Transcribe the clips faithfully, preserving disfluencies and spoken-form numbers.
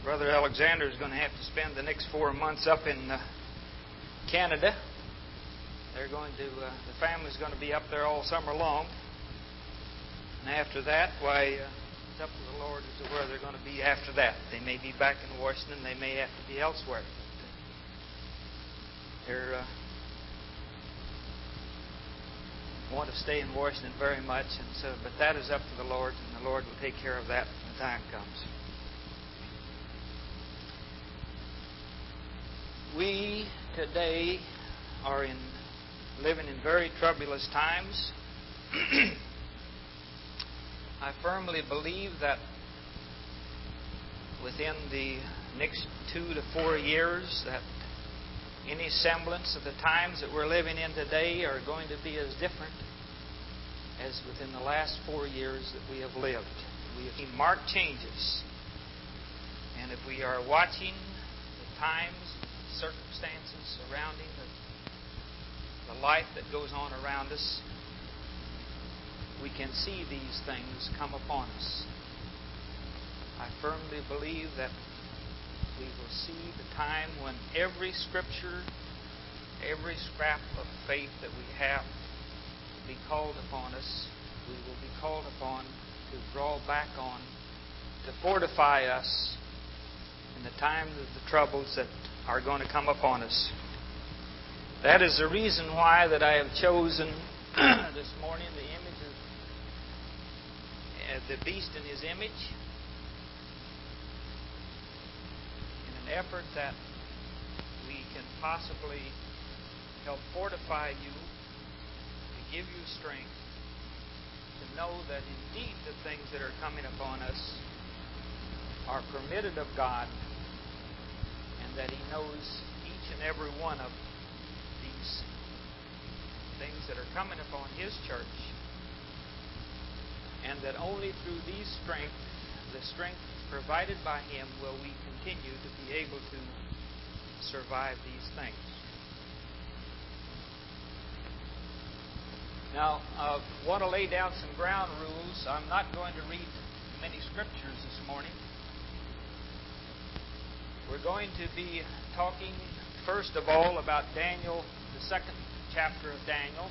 Brother Alexander is going to have to spend the next four months up in uh, Canada. They're going to, uh, the family's going to be up there all summer long. And after that, why, uh, it's up to the Lord as to where they're going to be after that. They may be back in Washington. They may have to be elsewhere. They're uh, want to stay in Washington very much, and so, but that is up to the Lord, and the Lord will take care of that when the time comes. We today are in living in very troublous times. I firmly believe that within the next two to four years that any semblance of the times that we're living in today are going to be as different as within the last four years that we have lived. We have seen marked changes. And if we are watching the times, circumstances surrounding the, the life that goes on around us, we can see these things come upon us. I firmly believe that we will see the time when every scripture, every scrap of faith that we have will be called upon us. We will be called upon to draw back on, to fortify us in the times of the troubles that are going to come upon us. That is the reason why that I have chosen this morning the image of the beast in his image, effort that we can possibly help fortify you, to give you strength, to know that indeed the things that are coming upon us are permitted of God, and that He knows each and every one of these things that are coming upon His church, and that only through these strength, the strength provided by Him, will we continue to be able to survive these things. Now, I want to lay down some ground rules. I'm not going to read many scriptures this morning. We're going to be talking, first of all, about Daniel, the second chapter of Daniel.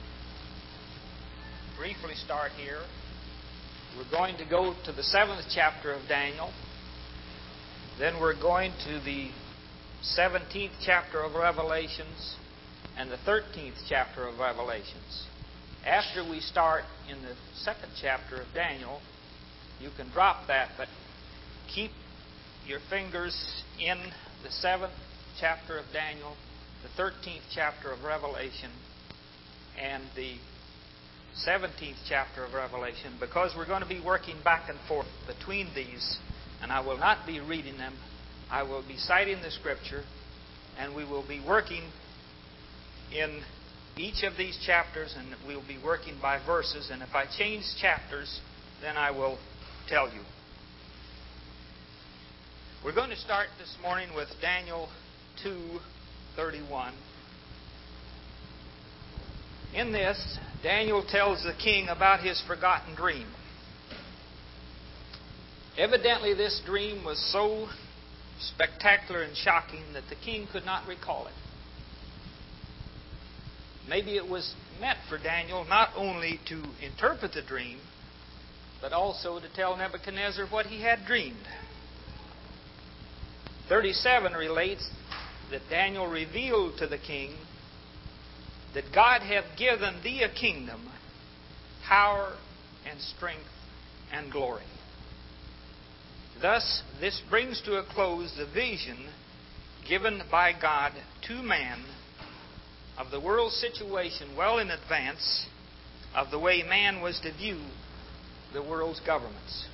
Briefly start here. We're going to go to the seventh chapter of Daniel. Then we're going to the seventeenth chapter of Revelations and the thirteenth chapter of Revelations. After we start in the second chapter of Daniel, you can drop that, but keep your fingers in the seventh chapter of Daniel, the thirteenth chapter of Revelation, and the seventeenth chapter of Revelation, because we're going to be working back and forth between these, and I will not be reading them. I will be citing the Scripture, and we will be working in each of these chapters, and we'll be working by verses, and if I change chapters, then I will tell you. We're going to start this morning with Daniel two thirty-one. In this, Daniel tells the king about his forgotten dream. Evidently, this dream was so spectacular and shocking that the king could not recall it. Maybe it was meant for Daniel not only to interpret the dream, but also to tell Nebuchadnezzar what he had dreamed. thirty-seven relates that Daniel revealed to the king that God hath given thee a kingdom, power and strength and glory. Thus, this brings to a close the vision given by God to man of the world's situation well in advance of the way man was to view the world's governments.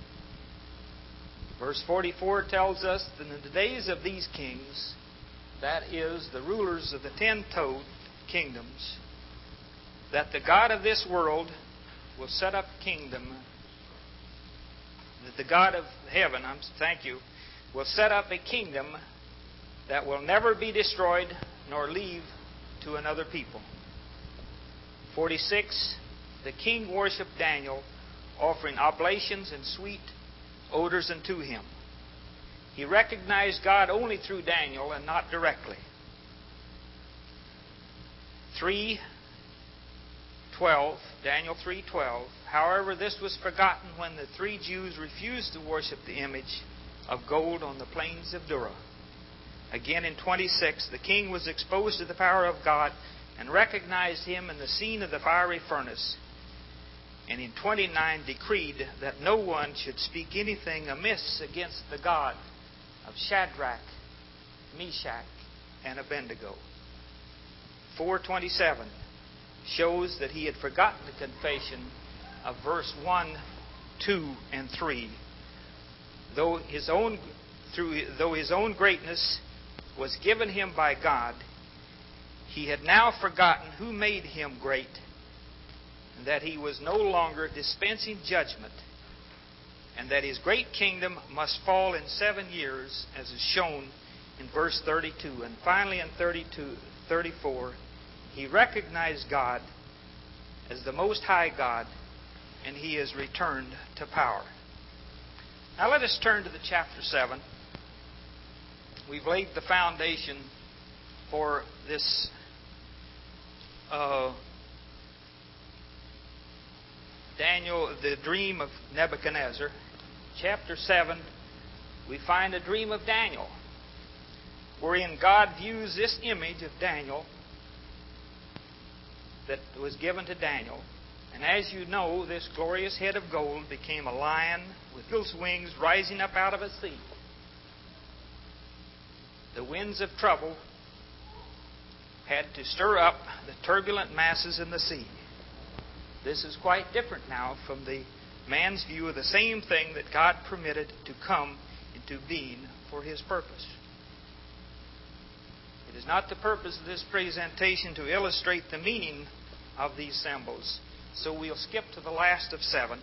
Verse forty-four tells us that in the days of these kings, that is, the rulers of the ten-toed kingdoms, that the God of this world will set up a kingdom, that the God of heaven, I'm, thank you, will set up a kingdom that will never be destroyed nor leave to another people. forty-six, the king worshipped Daniel, offering oblations and sweet odors unto him. He recognized God only through Daniel and not directly. three twelve, Daniel three twelve. However, this was forgotten when the three Jews refused to worship the image of gold on the plains of Dura. Again in twenty-six, the king was exposed to the power of God and recognized Him in the scene of the fiery furnace. And in twenty-nine, decreed that no one should speak anything amiss against the God of Shadrach, Meshach, and Abednego. four twenty-seven shows that he had forgotten the confession of verse one, two, and three. Though his own, through, though his own greatness was given him by God, he had now forgotten who made him great, and that he was no longer dispensing judgment, and that his great kingdom must fall in seven years, as is shown in verse thirty-two. And finally in thirty-two, thirty-four, he recognized God as the Most High God, and he is returned to power. Now let us turn to the chapter seven. We've laid the foundation for this uh, Daniel, the dream of Nebuchadnezzar. Chapter seven, we find a dream of Daniel, wherein God views this image of Daniel that was given to Daniel. And as you know, this glorious head of gold became a lion with eagle's wings rising up out of a sea. The winds of trouble had to stir up the turbulent masses in the sea. This is quite different now from the man's view of the same thing that God permitted to come into being for His purpose. It is not the purpose of this presentation to illustrate the meaning of these symbols, so we'll skip to the last of seven.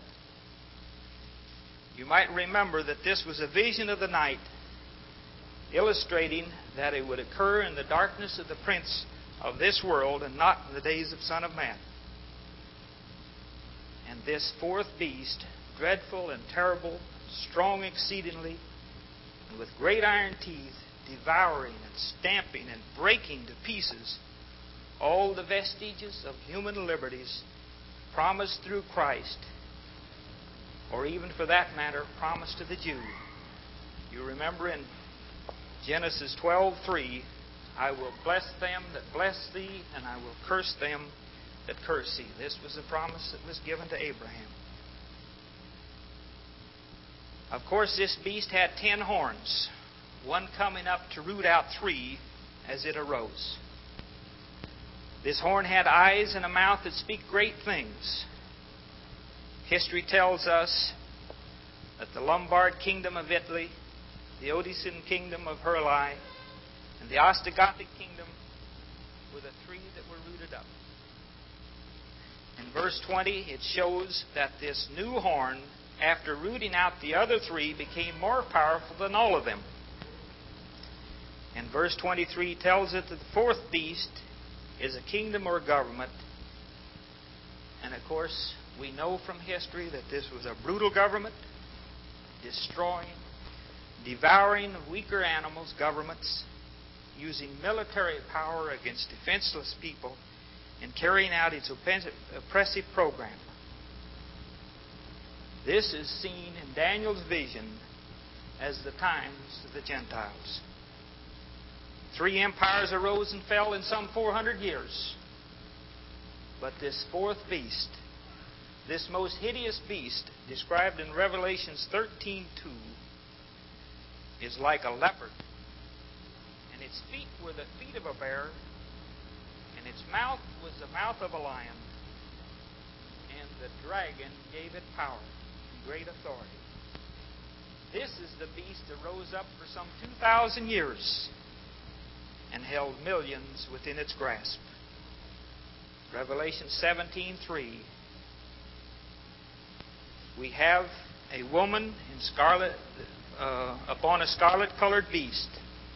You might remember that this was a vision of the night, illustrating that it would occur in the darkness of the prince of this world and not in the days of Son of Man. And this fourth beast, dreadful and terrible, strong exceedingly, and with great iron teeth, devouring and stamping and breaking to pieces all the vestiges of human liberties promised through Christ, or even for that matter, promised to the Jew. You remember in Genesis twelve three, I will bless them that bless thee, and I will curse them that curse thee. This was a promise that was given to Abraham. Of course, this beast had ten horns, one coming up to root out three as it arose. This horn had eyes and a mouth that speak great things. History tells us that the Lombard kingdom of Italy, the Odyssean kingdom of Heruli, and the Ostrogoth kingdom were the three that were rooted up. In verse twenty, it shows that this new horn, after rooting out the other three, became more powerful than all of them. And verse twenty-three tells it that the fourth beast is a kingdom or government. And of course, we know from history that this was a brutal government, destroying, devouring weaker animals, governments, using military power against defenseless people, and carrying out its oppressive program. This is seen in Daniel's vision as the times of the Gentiles. Three empires arose and fell in some four hundred years. But this fourth beast, this most hideous beast, described in Revelations thirteen two, is like a leopard. And its feet were the feet of a bear, and its mouth was the mouth of a lion. And the dragon gave it power and great authority. This is the beast that rose up for some two thousand years and held millions within its grasp. Revelation seventeen three. We have a woman in scarlet uh, upon a scarlet-colored beast.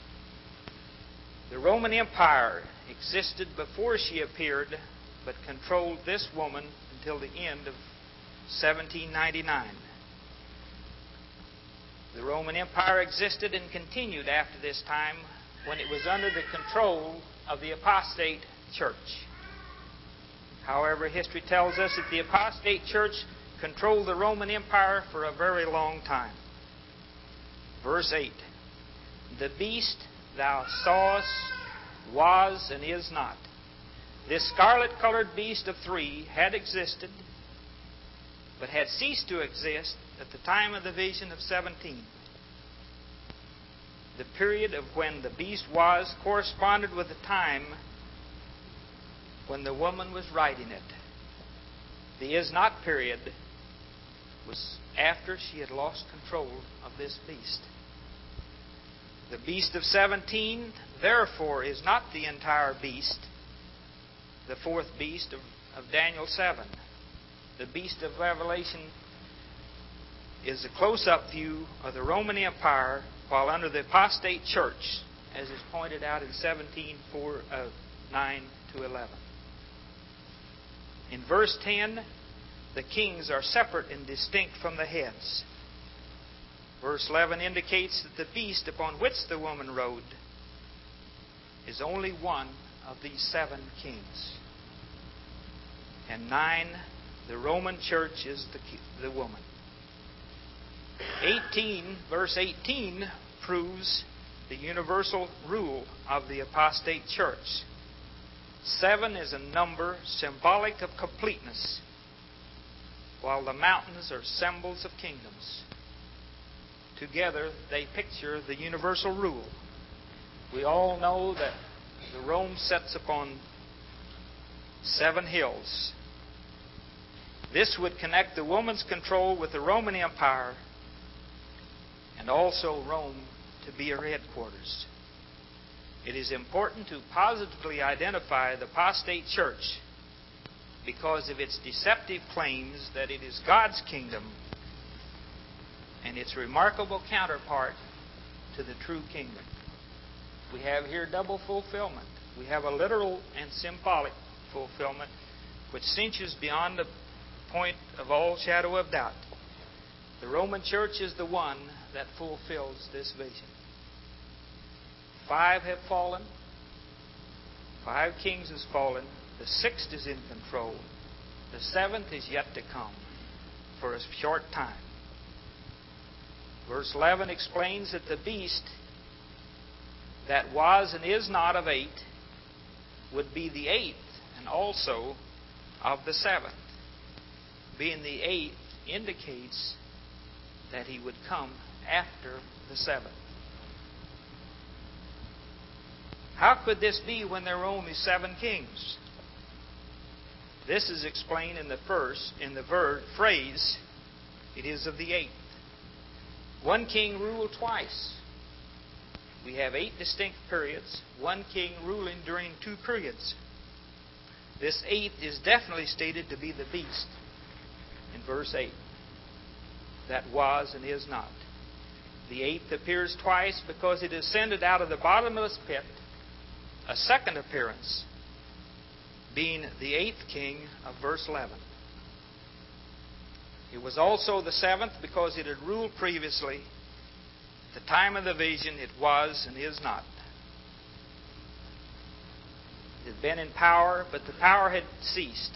The Roman Empire existed before she appeared, but controlled this woman until the end of seventeen ninety-nine. The Roman Empire existed and continued after this time when it was under the control of the apostate church. However, history tells us that the apostate church controlled the Roman Empire for a very long time. Verse eight. The beast thou sawest was and is not. This scarlet-colored beast of three had existed, but had ceased to exist at the time of the vision of seventeen. The period of when the beast was corresponded with the time when the woman was riding it. The is not period was after she had lost control of this beast. The beast of seventeen, therefore, is not the entire beast, the fourth beast of, of Daniel seven. The beast of Revelation is a close-up view of the Roman Empire while under the apostate church, as is pointed out in seventeen, four, uh, nine to eleven. In verse ten, the kings are separate and distinct from the heads. Verse eleven indicates that the beast upon which the woman rode is only one of these seven kings. And nine, the Roman church is the, the woman. eighteen, verse eighteen proves the universal rule of the apostate church. Seven is a number symbolic of completeness, while the mountains are symbols of kingdoms. Together, they picture the universal rule. We all know that the Rome sits upon seven hills. This would connect the woman's control with the Roman Empire and also Rome to be her headquarters. It is important to positively identify the apostate church because of its deceptive claims that it is God's kingdom and its remarkable counterpart to the true kingdom. We have here double fulfillment. We have a literal and symbolic fulfillment which cinches beyond the point of all shadow of doubt. The Roman church is the one that fulfills this vision. Five have fallen. Five kings has fallen. The sixth is in control. The seventh is yet to come for a short time. Verse eleven explains that the beast that was and is not of eight would be the eighth and also of the seventh. Being the eighth indicates that he would come after the seventh. How could this be when there were only seven kings? This is explained in the first, in the verb phrase, it is of the eighth. One king ruled twice. We have eight distinct periods, one king ruling during two periods. This eighth is definitely stated to be the beast in verse eight. That was and is not. The eighth appears twice because it ascended out of the bottomless pit, a second appearance being the eighth king of verse eleven. It was also the seventh because it had ruled previously. At the time of the vision, it was and is not. It had been in power, but the power had ceased.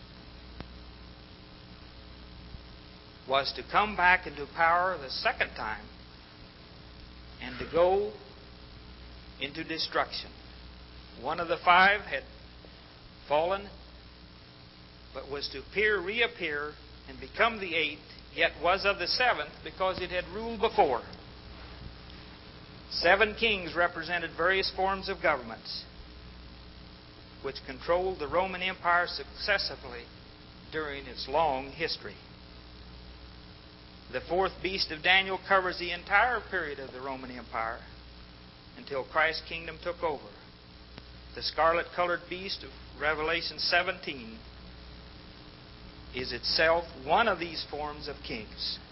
Was to come back into power the second time and to go into destruction. One of the five had fallen, but was to appear, reappear, and become the eighth, yet was of the seventh because it had ruled before. Seven kings represented various forms of governments which controlled the Roman Empire successively during its long history. The fourth beast of Daniel covers the entire period of the Roman Empire until Christ's kingdom took over. The scarlet-colored beast of Revelation seventeen is itself one of these forms of kings.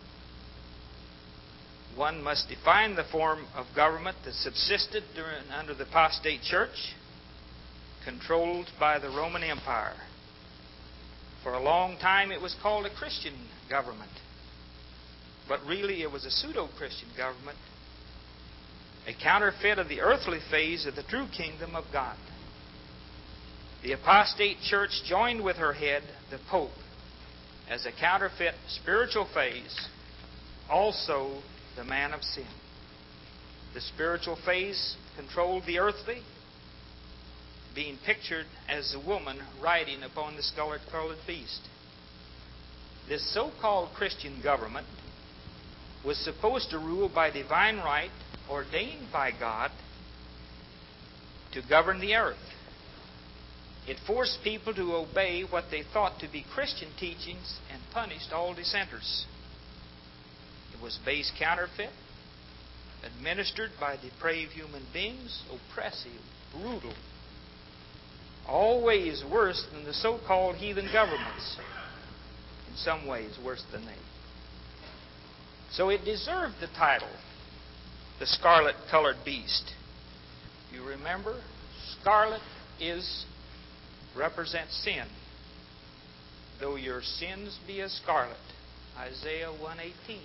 One must define the form of government that subsisted during, under the apostate church, controlled by the Roman Empire. For a long time it was called a Christian government. but really it was a pseudo-Christian government, a counterfeit of the earthly phase of the true kingdom of God. The apostate church joined with her head, the Pope, as a counterfeit spiritual phase, also the man of sin. The spiritual phase controlled the earthly, being pictured as the woman riding upon the scarlet-colored beast. This so-called Christian government was supposed to rule by divine right, ordained by God to govern the earth. It forced people to obey what they thought to be Christian teachings and punished all dissenters. It was base counterfeit, administered by depraved human beings, oppressive, brutal, all ways worse than the so-called heathen governments. In some ways worse than they. So it deserved the title, the scarlet-colored beast. You remember, scarlet is represents sin. Though your sins be as scarlet. Isaiah one eighteen.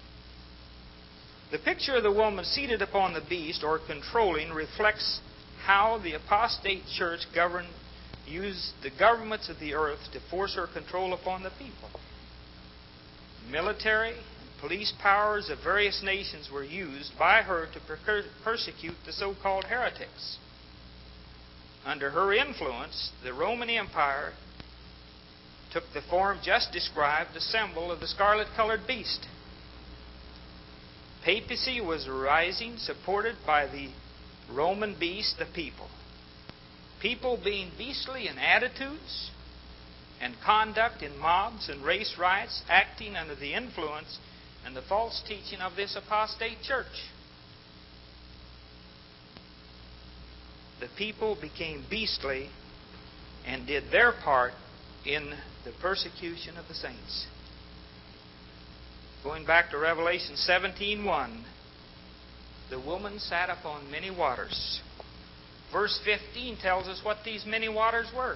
The picture of the woman seated upon the beast, or controlling, reflects how the apostate church governed, used the governments of the earth to force her control upon the people. Military and police powers of various nations were used by her to per- persecute the so-called heretics. Under her influence, the Roman Empire took the form just described, the symbol of the scarlet-colored beast. Papacy was rising, supported by the Roman beast, the people. People being beastly in attitudes and conduct in mobs and race riots, acting under the influence and the false teaching of this apostate church. The people became beastly and did their part in the persecution of the saints. Going back to Revelation seventeen one, the woman sat upon many waters. Verse fifteen tells us what these many waters were.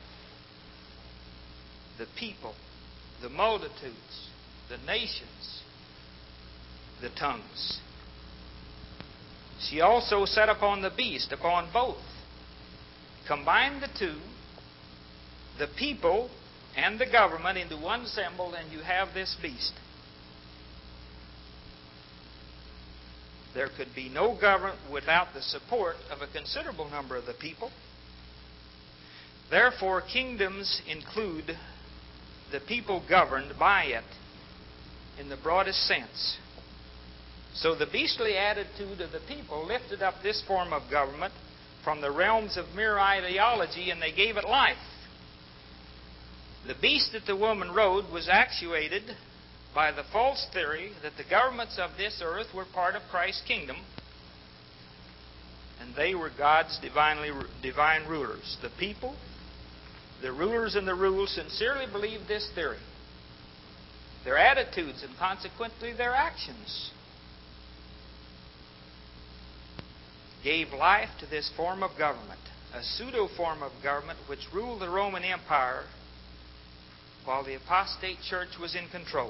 The people, the multitudes, the nations, the tongues. She also sat upon the beast, upon both. Combine the two, the people and the government, into one symbol, and you have this beast. There could be no government without the support of a considerable number of the people. Therefore, kingdoms include the people governed by it in the broadest sense. So the beastly attitude of the people lifted up this form of government from the realms of mere ideology, and they gave it life. The beast that the woman rode was actuated by the false theory that the governments of this earth were part of Christ's kingdom, and they were God's divinely, divine rulers. The people, the rulers and the ruled, sincerely believed this theory. Their attitudes and consequently their actions gave life to this form of government, a pseudo form of government which ruled the Roman Empire while the apostate church was in control.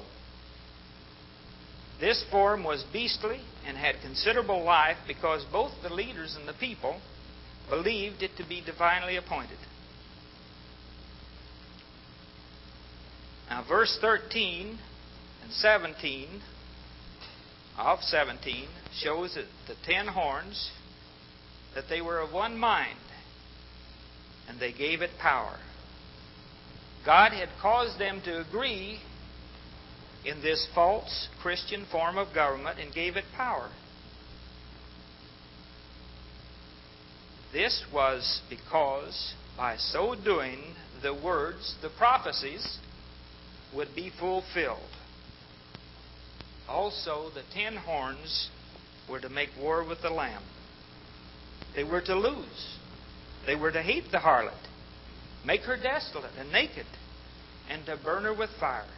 This form was beastly and had considerable life because both the leaders and the people believed it to be divinely appointed. Now, verse thirteen and seventeen of seventeen shows that the ten horns, that they were of one mind, and they gave it power. God had caused them to agree in this false Christian form of government and gave it power. This was because by so doing, the words, the prophecies, would be fulfilled. Also, the ten horns were to make war with the Lamb. They were to lose. They were to hate the harlot, make her desolate and naked, and to burn her with fire.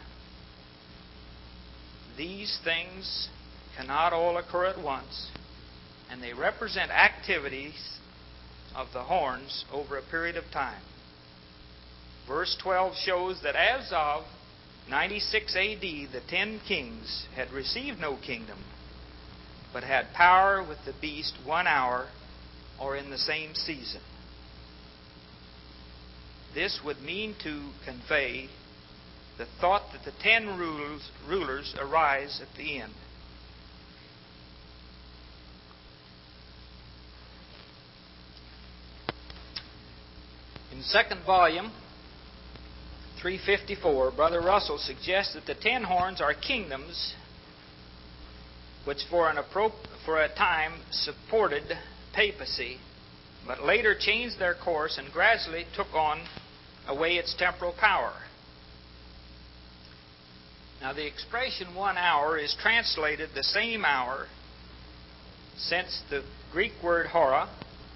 These things cannot all occur at once, and they represent activities of the horns over a period of time. Verse twelve shows that as of ninety-six A D, the ten kings had received no kingdom, but had power with the beast one hour or in the same season. This would mean to convey the thought that the ten rulers, rulers arise at the end. In the second volume, three fifty-four, Brother Russell suggests that the ten horns are kingdoms which for, an appro- for a time supported papacy, but later changed their course and gradually took on away its temporal power. Now the expression one hour is translated the same hour, since the Greek word hora,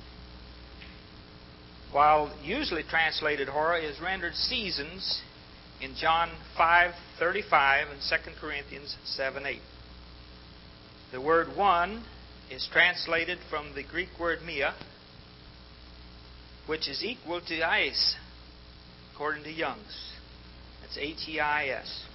while usually translated hora, is rendered seasons in John five thirty-five and Second Corinthians seven eight. The word one is translated from the Greek word mia, which is equal to eis, according to Young's. That's H E I S.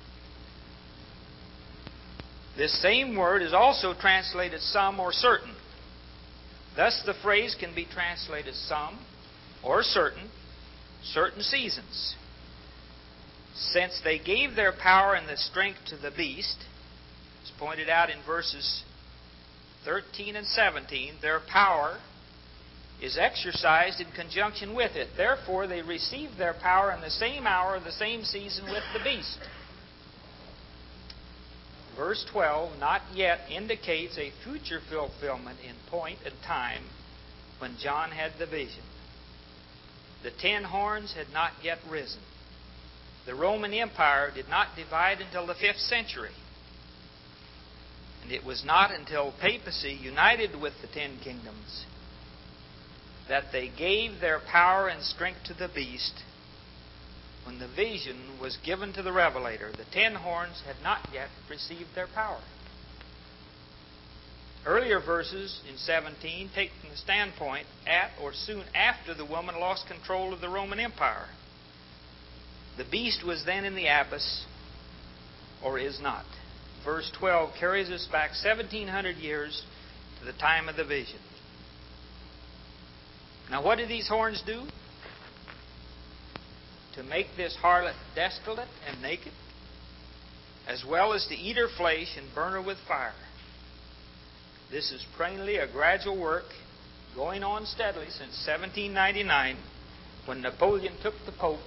This same word is also translated some or certain. Thus the phrase can be translated some or certain, certain seasons. Since they gave their power and the strength to the beast, as pointed out in verses thirteen and seventeen, their power is exercised in conjunction with it. Therefore, they received their power in the same hour of the same season with the beast. Verse twelve, not yet, indicates a future fulfillment in point and time when John had the vision. The ten horns had not yet risen. The Roman Empire did not divide until the fifth century. And it was not until papacy united with the ten kingdoms that they gave their power and strength to the beast when the vision was given to the revelator. The ten horns had not yet received their power. Earlier verses in seventeen take from the standpoint at or soon after the woman lost control of the Roman Empire. The beast was then in the abyss, or is not. Verse twelve carries us back seventeen hundred years to the time of the vision. Now what do these horns do? To make this harlot desolate and naked, as well as to eat her flesh and burn her with fire. This is plainly a gradual work going on steadily since seventeen ninety-nine, when Napoleon took the Pope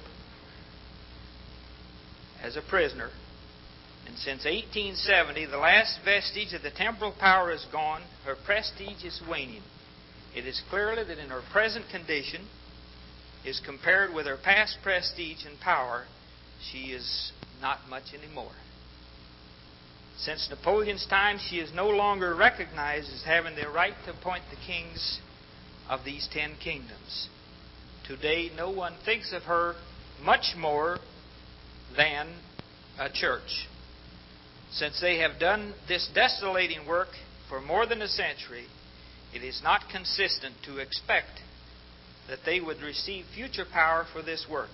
as a prisoner. And since eighteen seventy, the last vestige of the temporal power is gone. Her prestige is waning. It is clearly that in her present condition, is compared with her past prestige and power, she is not much anymore. Since Napoleon's time, she is no longer recognized as having the right to appoint the kings of these ten kingdoms. Today, no one thinks of her much more than a church. Since they have done this desolating work for more than a century, it is not consistent to expect that they would receive future power for this work.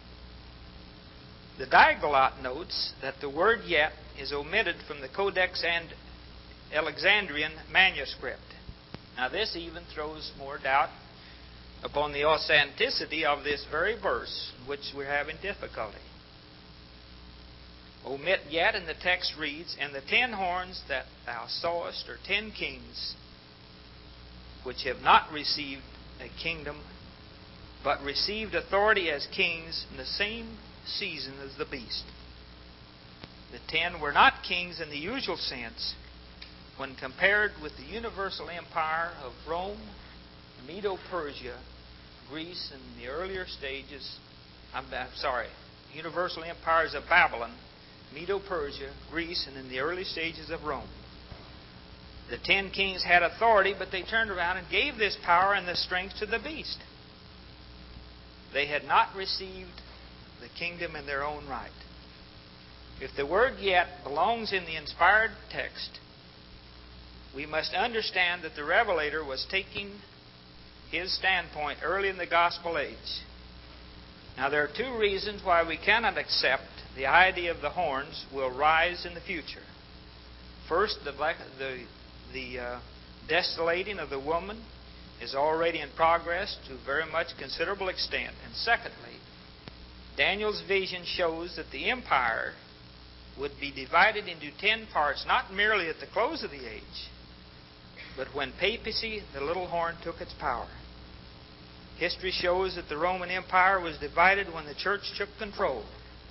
The Diaglott notes that the word yet is omitted from the Codex and Alexandrian manuscript. Now this even throws more doubt upon the authenticity of this very verse, in which we're having difficulty. Omit yet, and the text reads, and the ten horns that thou sawest are ten kings, which have not received a kingdom, but received authority as kings in the same season as the beast. The ten were not kings in the usual sense when compared with the universal empire of Rome, Medo-Persia, Greece, and the earlier stages, I'm, I'm sorry, universal empires of Babylon, Medo-Persia, Greece, and in the early stages of Rome. The ten kings had authority, but they turned around and gave this power and the strength to the beast. They had not received the kingdom in their own right. If the word yet belongs in the inspired text, we must understand that the revelator was taking his standpoint early in the gospel age. Now there are two reasons why we cannot accept the idea of the horns will rise in the future. First, the black, the the uh, desolating of the woman is already in progress to very much considerable extent. And secondly, Daniel's vision shows that the empire would be divided into ten parts, not merely at the close of the age, but when papacy, the little horn, took its power. History shows that the Roman Empire was divided when the church took control.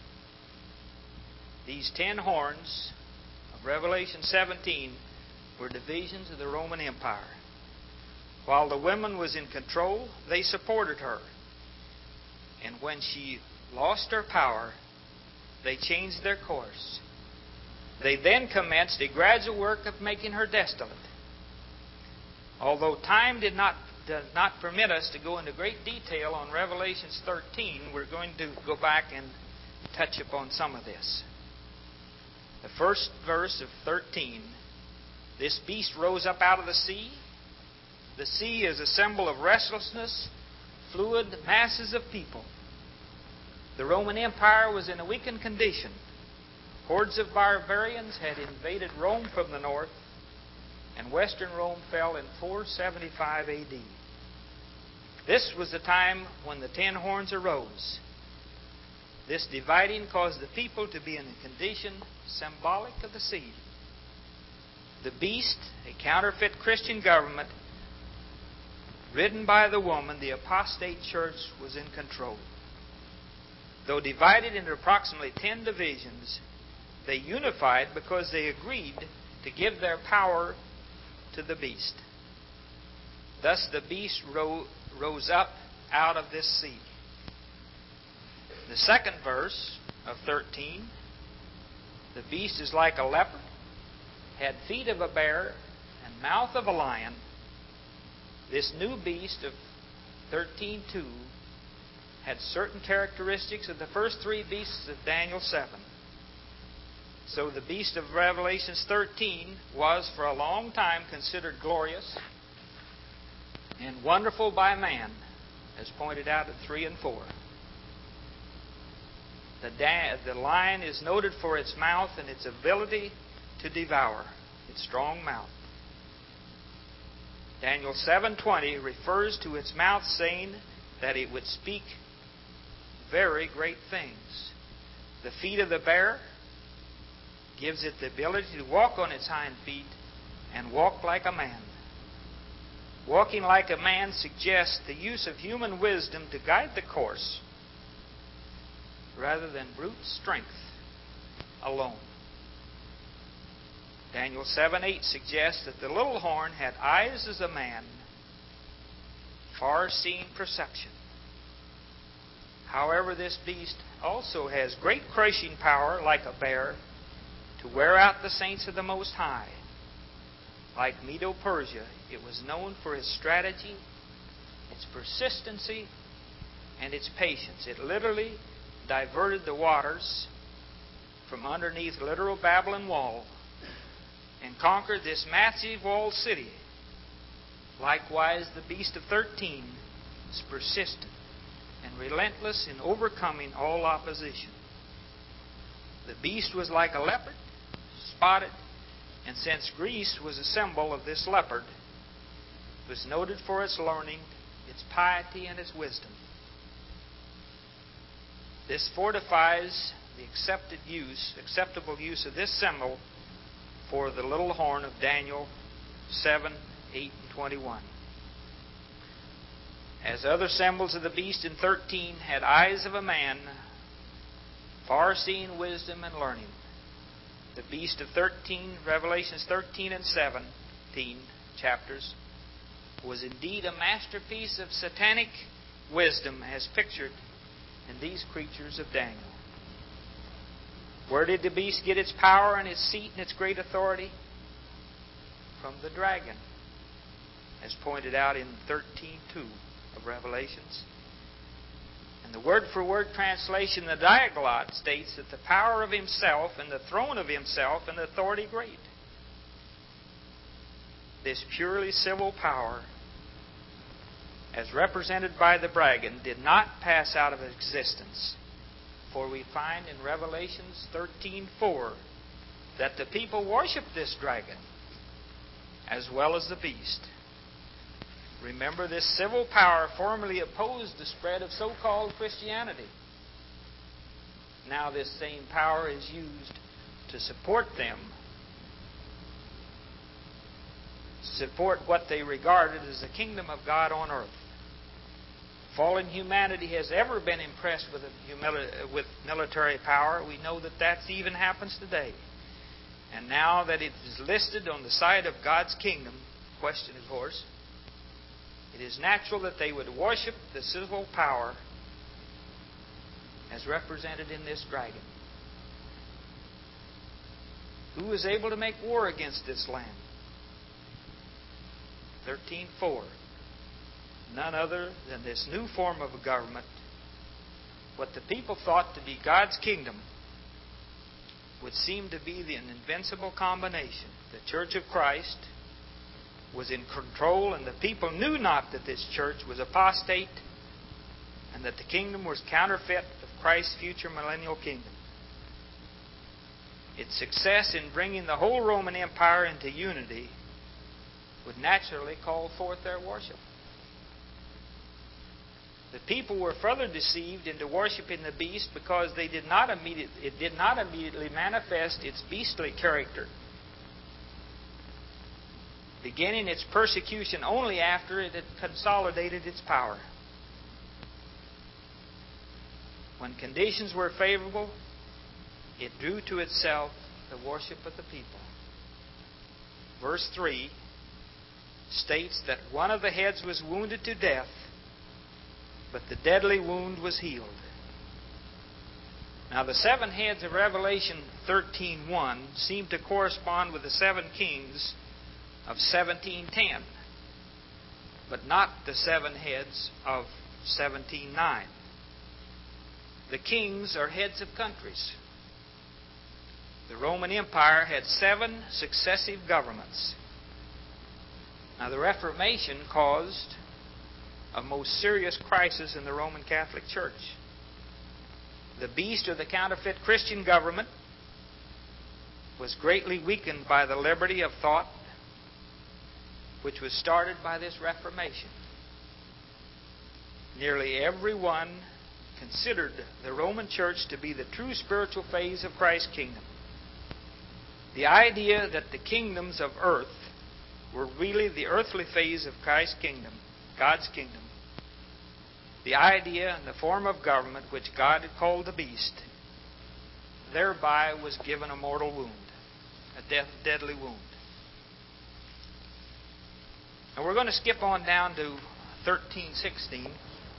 These ten horns of Revelation seventeen were divisions of the Roman Empire. While the woman was in control, they supported her. And when she lost her power, they changed their course. They then commenced a gradual work of making her desolate. Although time did not does not permit us to go into great detail on Revelation thirteen, we're going to go back and touch upon some of this. The first verse of thirteen, this beast rose up out of the sea. The sea is a symbol of restlessness, fluid masses of people. The Roman Empire was in a weakened condition. Hordes of barbarians had invaded Rome from the north, and Western Rome fell in four seventy-five A D. This was the time when the ten horns arose. This dividing caused the people to be in a condition symbolic of the sea. The beast, a counterfeit Christian government, ridden by the woman, the apostate church, was in control. Though divided into approximately ten divisions, they unified because they agreed to give their power to the beast. Thus the beast ro- rose up out of this sea. The second verse of thirteen, the beast is like a leopard, had feet of a bear, and mouth of a lion. This new beast of thirteen two had certain characteristics of the first three beasts of Daniel seven. So the beast of Revelation thirteen was for a long time considered glorious and wonderful by man, as pointed out at three and four. The, da- the lion is noted for its mouth and its ability to devour, its strong mouth. Daniel seven twenty refers to its mouth, saying that it would speak very great things. The feet of the bear gives it the ability to walk on its hind feet and walk like a man. Walking like a man suggests the use of human wisdom to guide the course rather than brute strength alone. Daniel seven eight suggests that the little horn had eyes as a man, far-seeing perception. However, this beast also has great crushing power like a bear to wear out the saints of the Most High. Like Medo-Persia, it was known for its strategy, its persistency, and its patience. It literally diverted the waters from underneath literal Babylon wall and conquered this massive walled city. Likewise, the beast of thirteen is persistent and relentless in overcoming all opposition. The beast was like a leopard, spotted, and since Greece was a symbol of this leopard, it was noted for its learning, its piety, and its wisdom. This fortifies the accepted use, acceptable use of this symbol for the little horn of Daniel seven, eight, and twenty-one. As other symbols of the beast in thirteen had eyes of a man, far-seeing wisdom and learning, the beast of thirteen, Revelations thirteen and seventeen chapters, was indeed a masterpiece of satanic wisdom as pictured in these creatures of Daniel. Where did the beast get its power and its seat and its great authority? From the dragon, as pointed out in thirteen two of Revelations. And the word-for-word translation, the Diaglott, states that the power of himself and the throne of himself and the authority great. This purely civil power, as represented by the dragon, did not pass out of existence. For we find in Revelations thirteen four that the people worship this dragon as well as the beast. Remember, this civil power formerly opposed the spread of so-called Christianity. Now this same power is used to support them, support what they regarded as the kingdom of God on earth. Fallen humanity has ever been impressed with, humili- with military power. We know that that even happens today. And now that it is listed on the side of God's kingdom, question of course, it is natural that they would worship the civil power as represented in this dragon. Who is able to make war against this land? thirteen four. None other than this new form of a government, what the people thought to be God's kingdom, would seem to be the, an invincible combination. The Church of Christ was in control, and the people knew not that this church was apostate and that the kingdom was counterfeit of Christ's future millennial kingdom. Its success in bringing the whole Roman Empire into unity would naturally call forth their worship. The people were further deceived into worshiping the beast because they did not immediate, it did not immediately manifest its beastly character, beginning its persecution only after it had consolidated its power. When conditions were favorable, it drew to itself the worship of the people. Verse three states that one of the heads was wounded to death, but the deadly wound was healed. Now the seven heads of Revelation thirteen one seem to correspond with the seven kings of seventeen ten, but not the seven heads of seventeen nine. The kings are heads of countries. The Roman Empire had seven successive governments. Now the Reformation caused a most serious crisis in the Roman Catholic Church. The beast, or the counterfeit Christian government, was greatly weakened by the liberty of thought which was started by this Reformation. Nearly everyone considered the Roman Church to be the true spiritual phase of Christ's kingdom. The idea that the kingdoms of earth were really the earthly phase of Christ's kingdom, God's kingdom. The idea and the form of government which God had called the beast, thereby was given a mortal wound, a death, deadly wound. And we're going to skip on down to thirteen sixteen.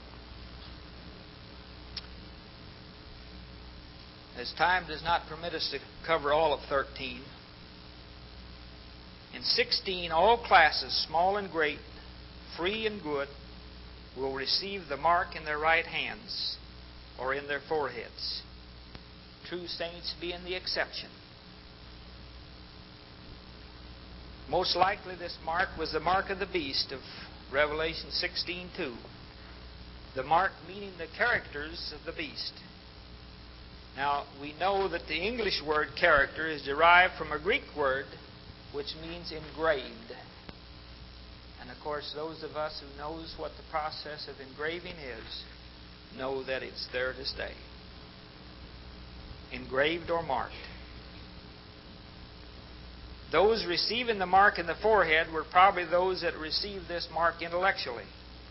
As time does not permit us to cover all of thirteen. In sixteen, all classes, small and great, free and good, will receive the mark in their right hands or in their foreheads. True saints being the exception. Most likely this mark was the mark of the beast of Revelation sixteen two. The mark meaning the characters of the beast. Now, we know that the English word character is derived from a Greek word which means engraved. And of course, those of us who knows what the process of engraving is know that it's there to stay. Engraved or marked. Those receiving the mark in the forehead were probably those that received this mark intellectually.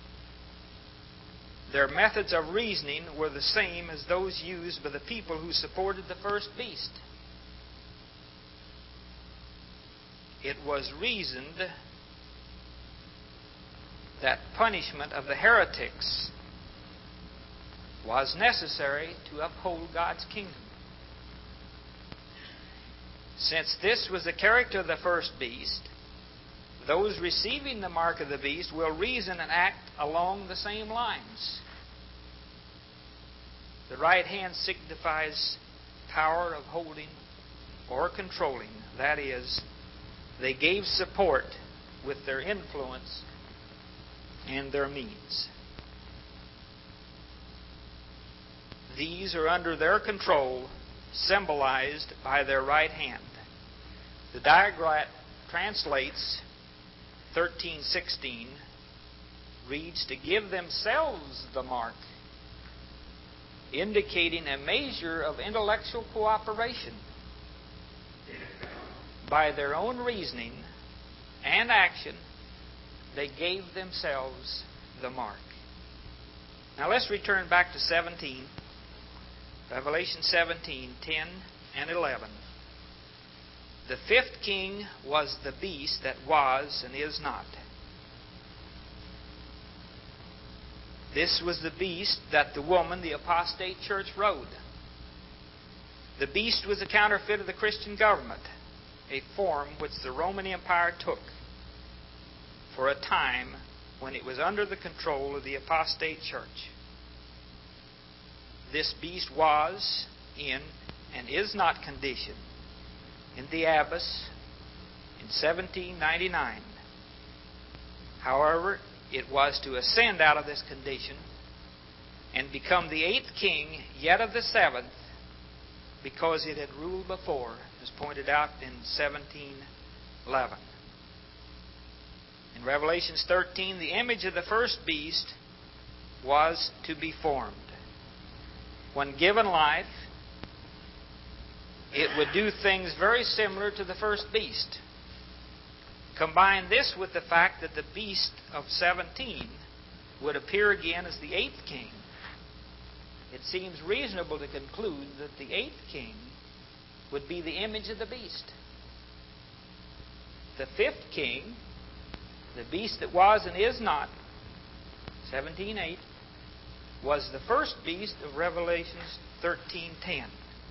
Their methods of reasoning were the same as those used by the people who supported the first beast. It was reasoned that punishment of the heretics was necessary to uphold God's kingdom. Since this was the character of the first beast, those receiving the mark of the beast will reason and act along the same lines. The right hand signifies power of holding or controlling. That is, they gave support with their influence and their means. these are under their control, symbolized by their right hand. The diagram translates thirteen sixteen, reads, to give themselves the mark, indicating a measure of intellectual cooperation. By their own reasoning and action, they gave themselves the mark. Now let's return back to seventeen. Revelation seventeen, ten and eleven. The fifth king was the beast that was and is not. This was the beast that the woman, the apostate church, rode. The beast was a counterfeit of the Christian government, a form which the Roman Empire took for a time when it was under the control of the apostate church. This beast was in and is not condition in the abyss in seventeen ninety-nine. However, it was to ascend out of this condition and become the eighth king, yet of the seventh, because it had ruled before, as pointed out in seventeen eleven. In Revelation thirteen, the image of the first beast was to be formed. When given life, it would do things very similar to the first beast. Combine this with the fact that the beast of seventeen would appear again as the eighth king. It seems reasonable to conclude that the eighth king would be the image of the beast. The fifth king, the beast that was and is not, seventeen eight, was the first beast of Revelation thirteen ten.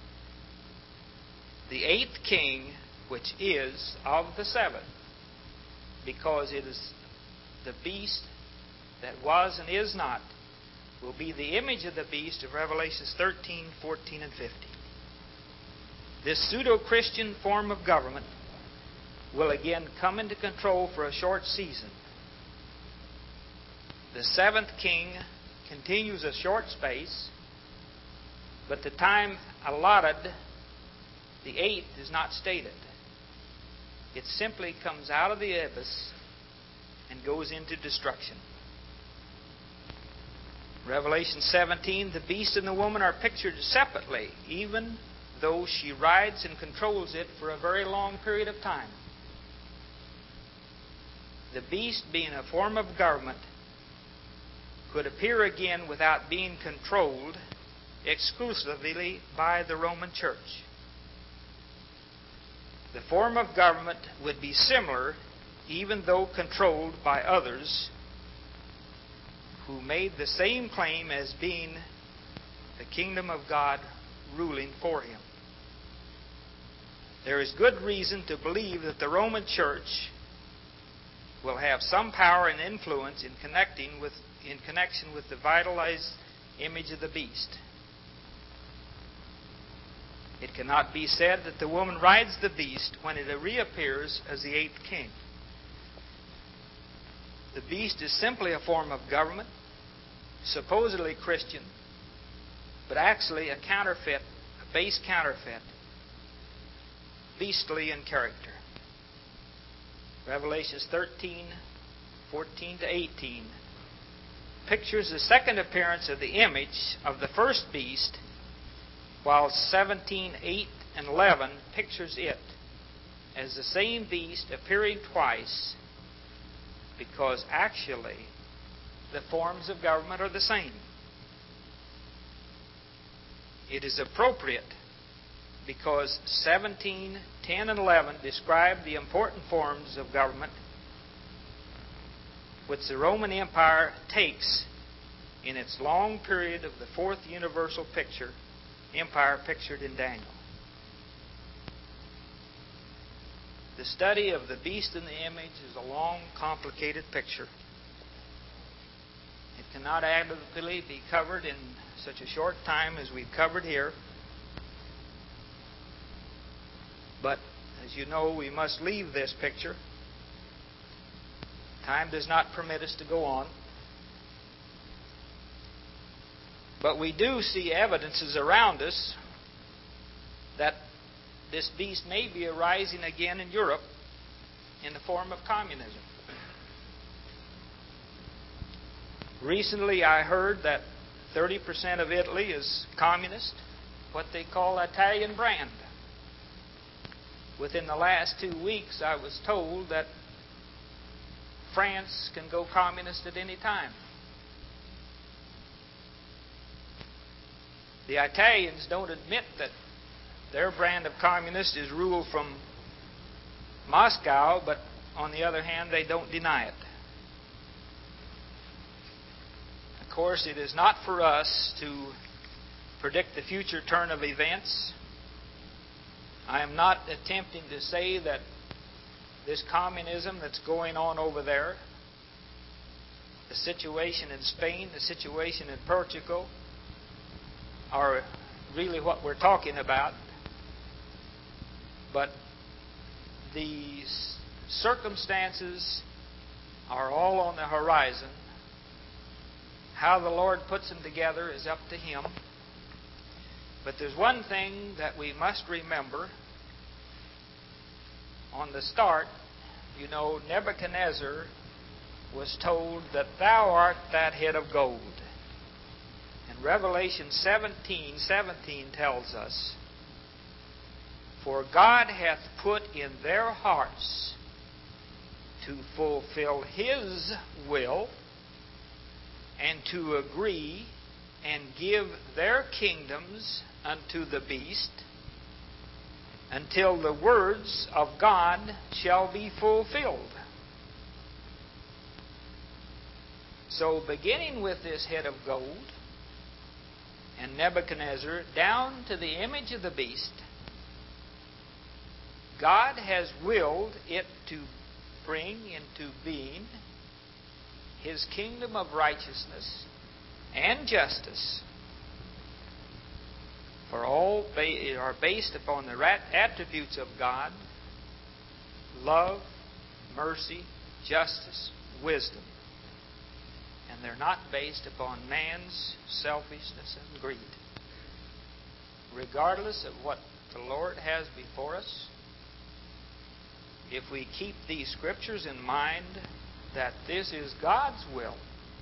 The eighth king, which is of the seventh, because it is the beast that was and is not, will be the image of the beast of Revelation thirteen, fourteen, and fifteen. This pseudo-Christian form of government will again come into control for a short season. The seventh king continues a short space, but the time allotted, the eighth, is not stated. It simply comes out of the abyss and goes into destruction. Revelation seventeen, the beast and the woman are pictured separately, even though she rides and controls it for a very long period of time. The beast, being a form of government, could appear again without being controlled exclusively by the Roman Church. The form of government would be similar, even though controlled by others who made the same claim as being the kingdom of God ruling for him. There is good reason to believe that the Roman Church will have some power and influence in connecting with in connection with the vitalized image of the beast. It cannot be said that the woman rides the beast when it reappears as the eighth king. The beast is simply a form of government, supposedly Christian, but actually a counterfeit, a base counterfeit, beastly in character. Revelations thirteen, fourteen to eighteen pictures the second appearance of the image of the first beast, while seventeen eight and eleven pictures it as the same beast appearing twice, because actually the forms of government are the same. It is appropriate because seventeen, ten, and eleven describe the important forms of government which the Roman Empire takes in its long period of the fourth universal picture, empire pictured in Daniel. The study of the beast and the image is a long, complicated picture. It cannot adequately be covered in such a short time as we've covered here. But, as you know, we must leave this picture. Time does not permit us to go on. But we do see evidences around us that this beast may be arising again in Europe in the form of communism. Recently I heard that thirty percent of Italy is communist, what they call Italian brand. Within the last two weeks I was told that France can go communist at any time. The Italians don't admit that their brand of communist is ruled from Moscow, but on the other hand, they don't deny it. Of course, it is not for us to predict the future turn of events. I am not attempting to say that this communism that's going on over there, the situation in Spain, the situation in Portugal, are really what we're talking about. But the circumstances are all on the horizon. How the Lord puts them together is up to Him. But there's one thing that we must remember. On the start, you know, Nebuchadnezzar was told that thou art that head of gold. And Revelation seventeen seventeen tells us, for God hath put in their hearts to fulfill His will and to agree and give their kingdoms unto the beast until the words of God shall be fulfilled. So beginning with this head of gold and Nebuchadnezzar down to the image of the beast, God has willed it to bring into being His kingdom of righteousness and justice. For all are based upon the attributes of God: love, mercy, justice, wisdom. And they're not based upon man's selfishness and greed. Regardless of what the Lord has before us, if we keep these scriptures in mind that this is God's will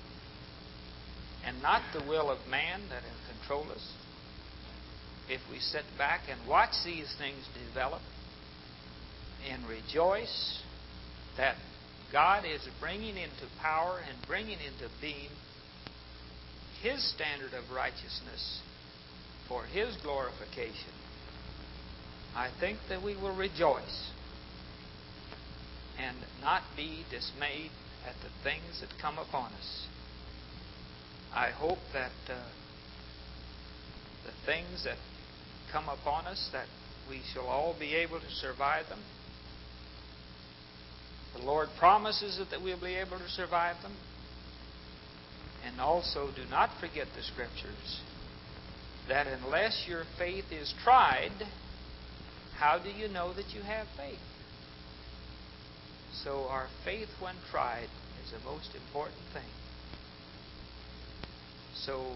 and not the will of man that will control us, if we sit back and watch these things develop and rejoice that God is bringing into power and bringing into being His standard of righteousness for His glorification, I think that we will rejoice and not be dismayed at the things that come upon us. I hope that uh, the things that come upon us, that we shall all be able to survive them. The Lord promises that we'll be able to survive them. And also, do not forget the Scriptures, that unless your faith is tried, how do you know that you have faith? So our faith, when tried, is the most important thing. So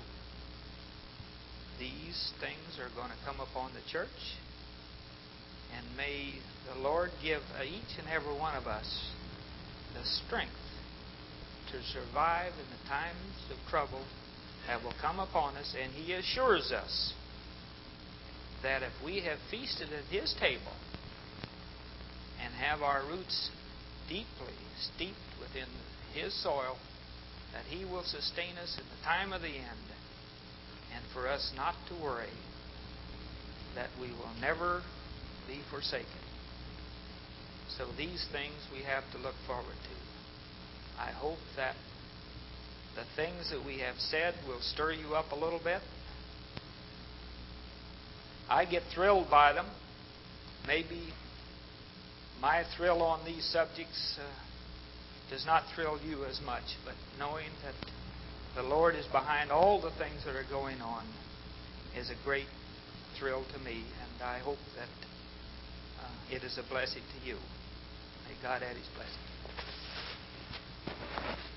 these things are going to come upon the church, and may the Lord give each and every one of us the strength to survive in the times of trouble that will come upon us. And He assures us that if we have feasted at His table and have our roots deeply steeped within His soil, that He will sustain us in the time of the end, and for us not to worry that we will never be forsaken. So these things we have to look forward to. I hope that the things that we have said will stir you up a little bit. I get thrilled by them. Maybe my thrill on these subjects uh, does not thrill you as much, but knowing that the Lord is behind all the things that are going on is a great thrill to me, and I hope that uh, it is a blessing to you. May God add His blessing.